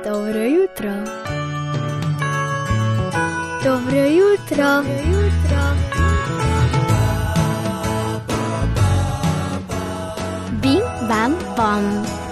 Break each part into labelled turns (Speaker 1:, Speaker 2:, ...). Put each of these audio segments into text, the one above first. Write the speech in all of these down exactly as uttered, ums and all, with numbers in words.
Speaker 1: Dobro jutro. Dobro jutro. Dobro jutro. Bim, bam, bom.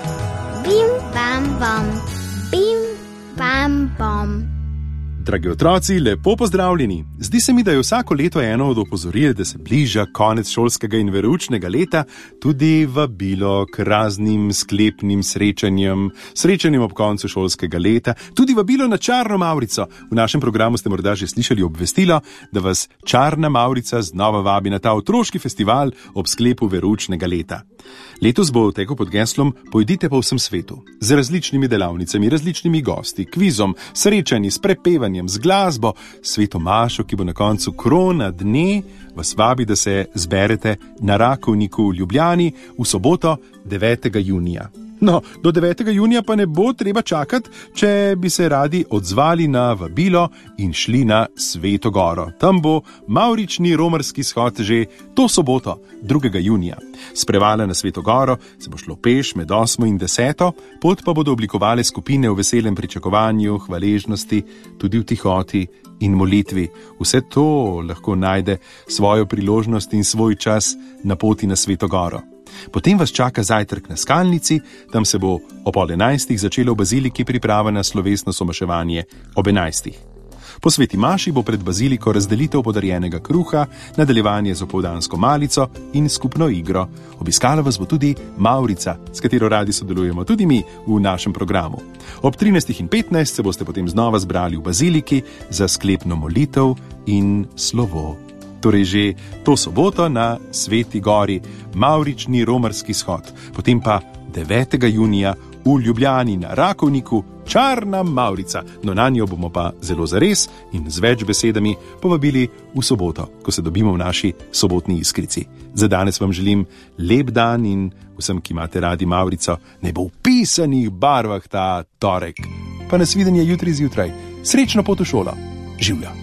Speaker 1: Bim, bam, bom. Bim, bam, bom.
Speaker 2: Dragi otroci, lepo pozdravljeni. Zdi se mi, da je vsako leto eno od opozoril, da se bliža konec šolskega in veroučnega leta, tudi vabilo k raznim sklepnim srečanjem, srečanjem ob koncu šolskega leta, tudi vabilo na Čarno Mavrico. V našem programu ste morda že slišali obvestilo, da vas Čarna Mavrica znova vabi na ta otroški festival ob sklepu veroučnega leta. Letos bo tekel pod geslom Pojdite po vsem svetu, z različnimi delavnicami, različnimi gosti, kvizom, srečanji, s prepevanjem, z glasbo. Sveto mašo, ki bo na koncu krona dne, vas vabi, da se zberete na Rakovniku v Ljubljani v soboto devetega junija. No, do devetega junija pa ne bo treba čakati, če bi se radi odzvali na vabilo in šli na Sveto Goro. Tam bo mavrični romarski shod že to soboto, drugega junija. S prevala na Sveto Goro se bo šlo peš med osmo in deseto, pot pa bodo oblikovale skupine v veselem pričakovanju, hvaležnosti, tudi v tihoti in molitvi. Vse to lahko najde svojo priložnost in svoj čas na poti na Sveto Goro. Potem vas čaka zajtrk na Skalnici, tam se bo ob pol enajstih začelo v baziliki priprava na slovesno somaševanje ob enajstih. Po sveti maši bo pred baziliko razdelitev podarjenega kruha, nadaljevanje z opoldansko malico in skupno igro. Obiskala vas bo tudi Mavrica, s katero radi sodelujemo tudi mi v našem programu. Ob trinajstih in petnajst se boste potem znova zbrali v baziliki za sklepno molitev in slovo. Torej že to soboto na Sveti Gori, mavrični romarski shod, potem pa devetega junija v Ljubljani na Rakovniku Čarna Mavrica. No, na njo bomo pa zelo zares in z več besedami povabili v soboto, ko se dobimo v naši sobotni iskrici. Za danes vam želim lep dan in vsem, ki imate radi Mavrico, ne bo v pisanih barvah ta torek. Pa nasvidenje jutri zjutraj. Srečno pot v šolo. Življa.